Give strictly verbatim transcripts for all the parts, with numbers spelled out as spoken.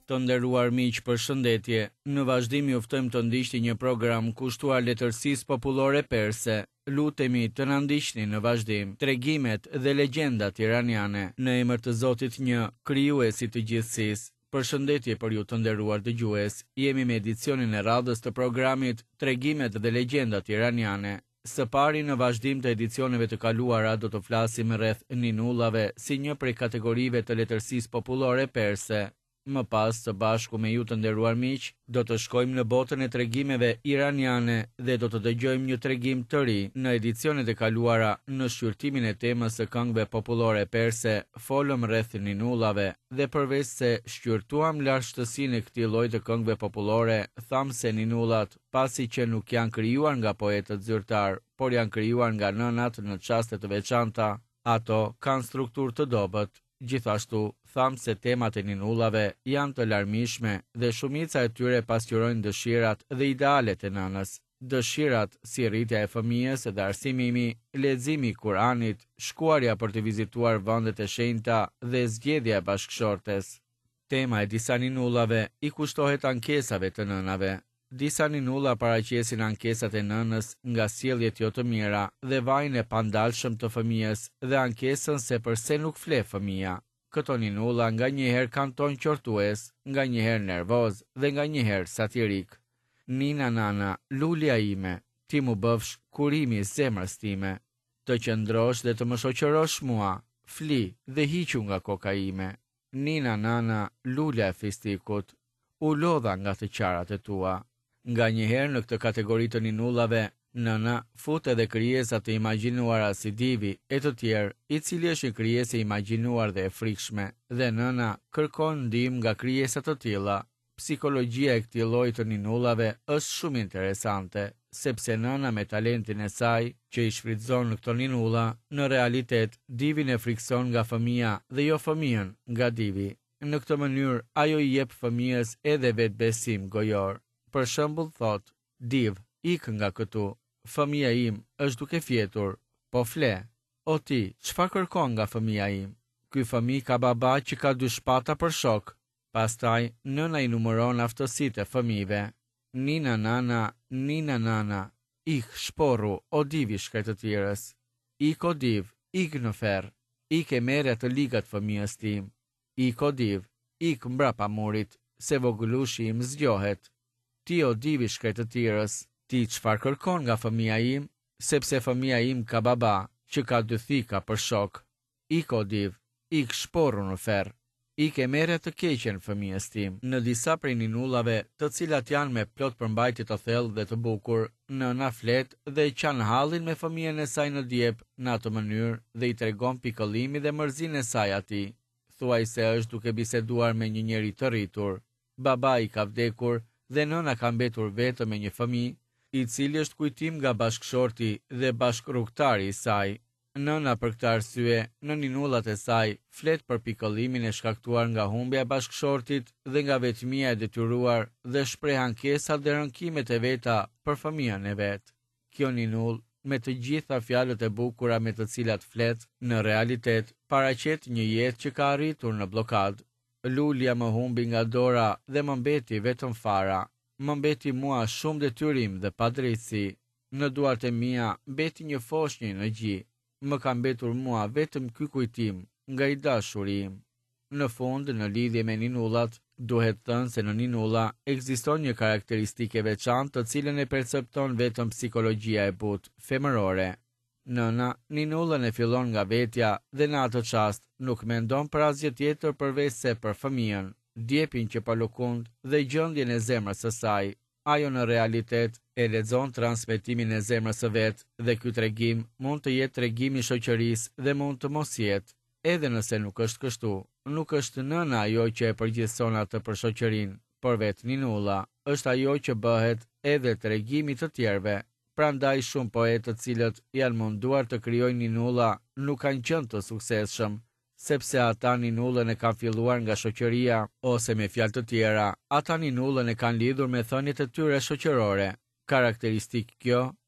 Të nderuar miq, përshëndetje. Në vazhdim ju ftojmë të ndiqni një program kushtuar letërsisë popullore perse. Lutemi të na ndiqni në vazhdim tregimet dhe legjendat iraniane në emër të Zotit një, krijuesit të gjithësisë. Përshëndetje për ju të nderuar dëgjues. Jemi me edicionin e radhës të programit Tregimet dhe legjendat iraniane. Së pari, në vazhdim të edicioneve të kaluara, do të flasim rreth ninullave si një prej kategorive të letërsisë popullore perse. Më pas, së bashku me ju të nderuar miq, do të shkojmë në botën e tregimeve iraniane dhe do të dëgjojmë një tregim të ri. Në edicionet e kaluara, në shqyrtimin e temës së këngëve popullore perse, folëm rreth ninullave dhe përveç se shqyrtuam lartësinë e këtij lloji të këngëve popullore, tham se ninullat, pasi që nuk janë krijuar nga poetët zyrtar, por janë krijuar nga nënat në çaste të veçanta, ato kanë strukturë të dobët. Gjithashtu, tham se temat e ninullave janë të larmishme dhe shumica e tyre pasqyrojnë dëshirat dhe idealet e nënës. Dëshirat si rritja e fëmijës dhe arsimimi, leximi i Kuranit, shkuarja për të vizituar vendet e shenjta dhe zgjedhja e bashkëshortes. Tema e disa ninullave i kushtohet ankesave të nënave. Disa ninulla paraqesin ankesat e nënës nga sjelljet jo të mira dhe vajin e pandalshëm të fëmijës dhe ankesën se përse nuk fle fëmia. Këto ninulla nga njëherë kanë ton qortues, nga njëherë nervoz dhe nga njëherë satirik. Nina nana, lulja ime, ti mu bëfsh kurimi i zemrës time. Të qëndrosh dhe të më shoqërosh mua, fli dhe hiqu nga koka ime. Nina nana, lulja e fistikut, u lodha nga të qarat e tua. Nga njëherë në këtë kategori të ninullave, nëna fut edhe krijesa të imagjinuara si divi e të tjerë, i cili është një krijesë e imagjinuar dhe e frikshme, dhe nëna kërkon ndihmë nga krijesa të tilla. Psikologjia e këtij lloji të ninullave është shumë interesante, sepse nëna me talentin e saj që i shfrytëzon në këto ninulla, në realitet divin e frikson nga fëmia dhe jo fëmijën nga divi. Në këtë mënyrë ajo i jep fëmijës edhe vetbesim gojor. Për shembull thot, div, ik nga këtu, fëmia im është duke fjetur, po fle. O ti, çfarë kërkon nga fëmia im? Ky fëmijë ka baba që ka dy shpata për shok. Pastaj, nëna i numëron aftësitë e fëmijëve. Nina nana, nina nana, ik shporru, o divi shkret të tjerës. Ik o div, ik në ferr, ik e merre të ligat fëmijës tim. Ik o div, ik mbrapa murit, se vogëlushi im zgjohet. Ti o divi shkret të tjerës, ti çfarë kërkon nga fëmia im, sepse fëmia im ka baba që ka dy thika për shok. Ik o div, ik shporru në ferr, ik e merre të keqen fëmijës tim. Në disa prej ninullave, të cilat janë me plot përmbajtje të thellë dhe të bukur, nëna flet dhe i qan hallin me fëmijën e saj në djep në atë mënyrë dhe i tregon pikëllimin dhe mërzinë e saj atij. Thuaj se është duke biseduar me një njeri të rritur. Baba i ka vdekur dhe nëna ka mbetur vetëm me një fëmijë, i cili është kujtim nga bashkëshorti dhe bashkërrugtari i saj. Nëna për këtë arsye, në ninullat e saj, flet për pikëllimin e shkaktuar nga humbja e bashkëshortit dhe nga vetmia e detyruar dhe shpreh ankesa dhe rënkimet e veta për fëmijën e vet. Kjo ninull, me të gjitha fjalët e bukura me të cilat flet, në realitet paraqet një jetë që ka arritur në blokadë. Lulja më humbi nga dora dhe më mbeti vetëm fara. Më mbeti mua shumë detyrim dhe padrejtësi. Në duart e mia mbeti një foshnjë në gji. Më ka mbetur mua vetëm ky kujtim nga i dashuri im. Në fund, në lidhje me ninullat, duhet thënë se në ninulla ekziston një karakteristike veçantë të cilën e percepton vetëm psikologjia e butë femërore. Nëna ninullën e fillon nga vetja dhe në atë çast nuk mendon për asgjë tjetër përveç se për fëmijën, djepin që pa lukund dhe gjendjen e zemrës së saj. Ajo në realitet e lexon transmetimin e zemrës së vet dhe ky tregim mund të jetë tregimi i shoqërisë dhe mund të mos jetë. Edhe nëse nuk është kështu, nuk është nëna ajo që e përgjithëson atë për shoqërinë, por vetë ninulla është ajo që bëhet edhe tregimi të tjerëve. Prandaj shumë poetë të cilët janë munduar të krijojnë ninulla nuk kanë qenë të suksesshëm, sepse ata ninullën e kanë filluar nga shoqëria, ose me fjalë të tjera, ata ninullën e kanë lidhur me thëniet e tyre shoqërore. Karakteristikë kjo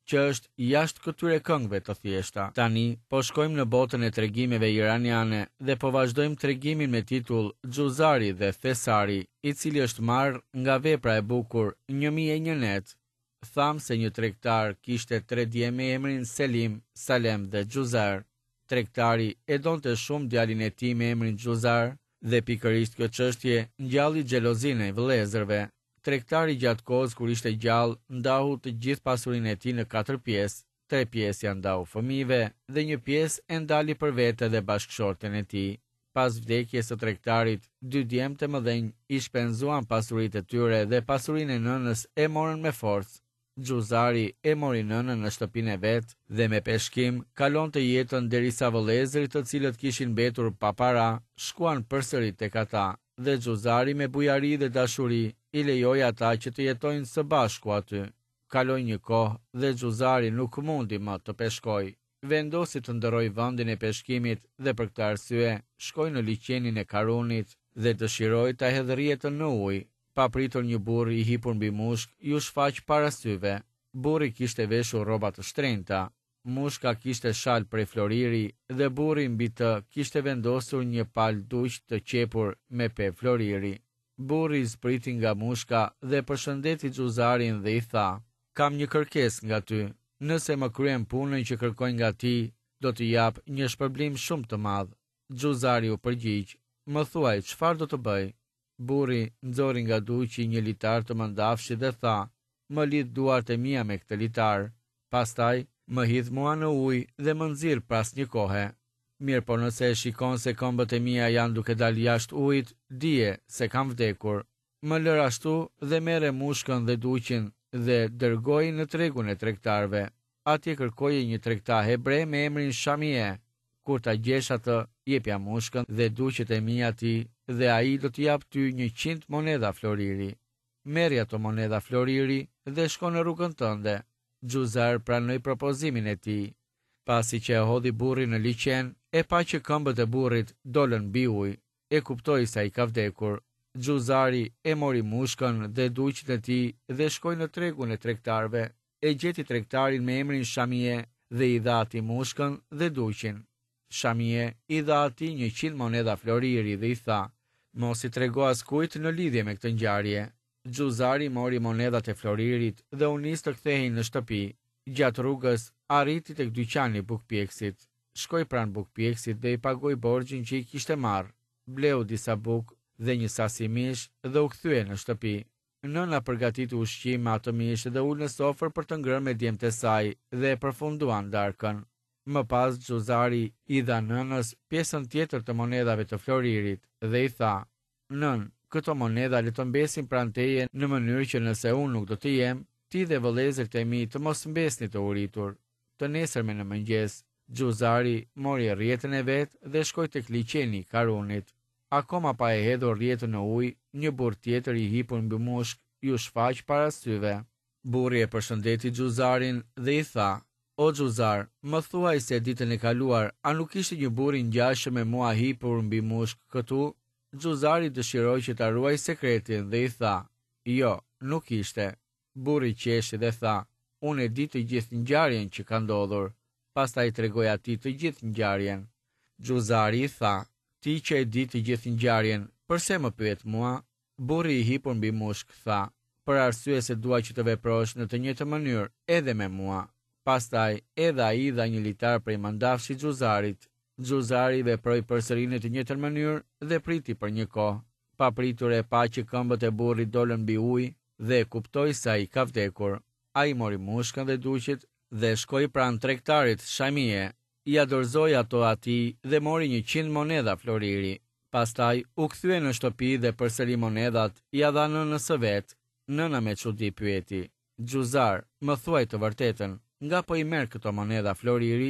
që është jashtë këtyre këngëve të thjeshta. Tani, po shkojmë në botën e tregimeve iraniane dhe po vazhdojmë tregimin me titull Xuzari dhe Thesari, i cili është marrë nga vepra e bukur një mijë e një net. Tham se një tregtar kishte tre dje me emrin Selim, Salem dhe Xuzar. Tregtari e donte shumë djalin e tij me emrin Xuzar dhe pikërisht kjo çështje ngjalli xhelozinë e vëllezërve. Tregtari gjatë kohës kur ishte gjallë ndahu të gjithë pasurinë e tij në katër pjesë. Tre pjesë janë ndau fëmijëve dhe një pjesë e ndali për vete dhe bashkëshorten e tij. Pas vdekjes së tregtarit, dy djemtë të mëdhenj i shpenzuan pasuritë e tyre dhe pasurinë e nënës e morën me forcë. Xuzari e mori nënën në shtëpinë e vet dhe me peshkim kalonte jetën derisa vëllezërit të cilët kishin mbetur pa para shkuan përsëri tek ata dhe Xuzari me bujari dhe dashuri i lejoi ata që të jetojnë së bashku aty. Kaloi një kohë dhe Xuzari nuk mundi më të peshkojë. Vendosi të ndërroj vendin e peshkimit dhe për këtë arsye shkoi në liçenin e Karunit dhe dëshiroi ta hedhë rjetën në ujë. Pa pritur një burr i hipur mbi mushk ju shfaq para syve. Burri kishte veshur rroba të shtrenjta, mushka kishte shal prej floriri dhe burri mbi të kishte vendosur një palë duq të qepur me pe floriri. Burri zbriti nga mushka dhe përshëndeti Xuzarin dhe i tha: "Kam një kërkesë nga ty. Nëse më kryen punën që kërkoj nga ti, do t'i jap një shpërblim shumë të madh." Xuzari u përgjigj: "Më thuaj, çfarë do të bëj?" Burri nxori nga duqi një litar të mëndafshit dhe tha: "Më lidh duart e mia me këtë litar, pastaj më hidh mua në ujë dhe më nxirr pas një kohe. Mirë, por nëse e shikon se këmbët e mia janë duke dalë jashtë ujit, dije se kam vdekur. Më lër ashtu dhe merre mushkën dhe duqin dhe dërgoi në tregun e tregtarëve. Atje kërkoje një tregtar hebre me emrin Shamie. Kur ta gjesh atë, jepja mushkën dhe duqet e mia atij dhe ai do t'i jap ty njëqind monedha floriri. Merri ato monedha floriri dhe shko në rrugën tënde." Xuzar pranoi propozimin e tij. Pasi që e hodhi burrin në liçen, e pa që këmbët e burrit dolën mbi ujë, e kuptoi se ai ka vdekur. Xuzari e mori mushkën dhe duqin e tij dhe shkoi në tregun e tregtarëve. E gjeti tregtarin me emrin Shamie dhe i dha atij mushkën dhe duqin. Shamie i dha atij njëqind monedha floriri dhe i tha: "Mos i trego askujt në lidhje me këtë ngjarje." Xuzari mori monedhat e floririt dhe u nis të kthehej në shtëpi. Gjatë rrugës arriti tek dyqani i bukpjekësit. Shkoi pranë bukpjekësit dhe i pagoi borxhin që i kishte marrë. Bleu disa bukë dhe një sasi mish dhe u kthye në shtëpi. Nëna përgatiti ushqim me atë mish dhe ul në sofër për të ngrënë me djemtë e saj dhe e përfunduan darkën. Më pas Xuzari i dha nënës pjesën tjetër të monedhave të floririt dhe i tha: "Nën, këto monedha le të mbesin pranë teje në mënyrë që nëse unë nuk do të jem, ti dhe vëllezërit e mi të mos mbesni të uritur." Të nesërme në mëngjes, Xuzari mori rjetën e vet dhe shkoi tek liçeni i Karunit. Akoma pa e hedhur rjetën në ujë, një burr tjetër i hipur mbi mushk ju shfaq para syve. Burri e përshëndeti Xuzarin dhe i tha: "O Xuzar, më thuaj se ditën e kaluar, a nuk ishte një burr i ngjashëm me mua hipur mbi mushk këtu?" Xuzari dëshiroi që ta ruaj sekretin dhe i tha: "Jo, nuk ishte." Burri qeshi dhe tha: "Unë e di të gjithë ngjarjen që ka ndodhur." Pastaj tregoi atij të gjithë ngjarjen. Xuzari i tha: "Ti që e di të gjithë ngjarjen, pse më pyet mua?" Burri i hipur mbi mushk tha: "Për arsye se dua që të veprosh në të njëjtën mënyrë edhe me mua." Pastaj edhe ai dha një litar prej mandafshit Xuzarit. Xuzari veproi përsëri në të njëjtën mënyrë dhe priti për një kohë. Pa pritur e pa që këmbët e burrit dolën mbi ujë dhe e kuptoi se ai ka vdekur. Ai mori mushkën dhe duqit dhe shkoi pranë tregtarit Shamie. Ja dorëzoi ato atij dhe mori njëqind monedha floriri. Pastaj u kthye në shtëpi dhe përsëri monedhat ja dha nënës së vet. Nëna me çudi pyeti: "Xuzar, më thuaj të vërtetën, nga po i merr këto monedha floriri?"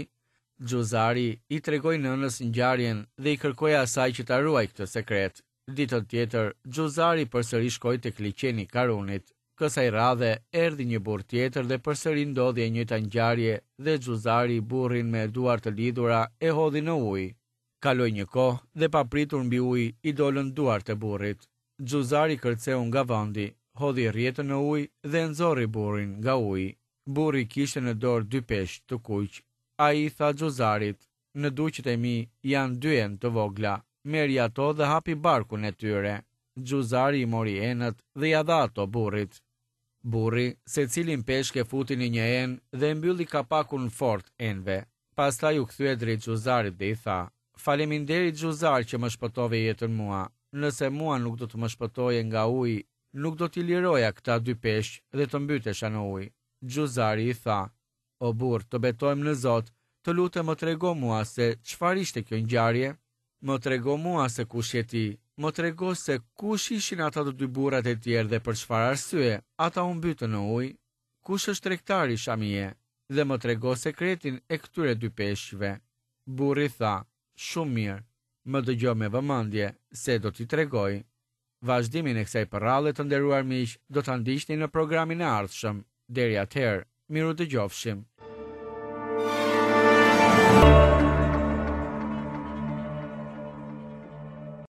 Xuzari i tregoi nënës ngjarjen dhe i kërkoi asaj që ta ruaj këtë sekret. Ditën tjetër, Xuzari përsëri shkoi tek liçeni i Karunit. Kësaj radhe erdhi një burr tjetër dhe përsëri ndodhi e njëjta ngjarje dhe Xuzari burrin me duar të lidhura e hodhi në ujë. Kaloi një kohë dhe pa pritur mbi ujë i dolën duart e burrit. Xuzari kërceu nga vendi, hodhi rjetën në ujë dhe nxorri burrin nga uji. Burri kishte në dorë dy peshq të kuq. Ai i tha Xuzarit: "Në duqet e mi janë dy enë të vogla, merri ato dhe hapi barkun e tyre." Xuzari i mori enët dhe ja dha ato burrit. Burri secilin peshk e futi në një enë dhe mbylli kapakun fort enëve. Pastaj u kthye drejt Xuzarit dhe i tha: "Faleminderit Xuzar që më shpëtove jetën mua. Nëse mua nuk do të më shpëtoje nga uji, nuk do t'i liroja këta dy peshq dhe të mbytesha në ujë." Xuzari i tha: "O burr, të betojmë në Zot, të lutem më trego mua se çfarë ishte kjo ngjarje. Më trego mua se kush je ti. Më trego se kush ishin ata të dy burrat e tjerë dhe për çfarë arsye ata u mbytën në ujë. Kush është tregtari Shamie? Dhe më trego sekretin e këtyre dy peshqve." Burri tha: "Shumë mirë, më dëgjo me vëmendje se do t'i tregoj." Vazhdimin e kësaj përrallë të nderuar miq do ta ndiqni në programin e ardhshëm. Deri atëherë, miru dëgjofshim.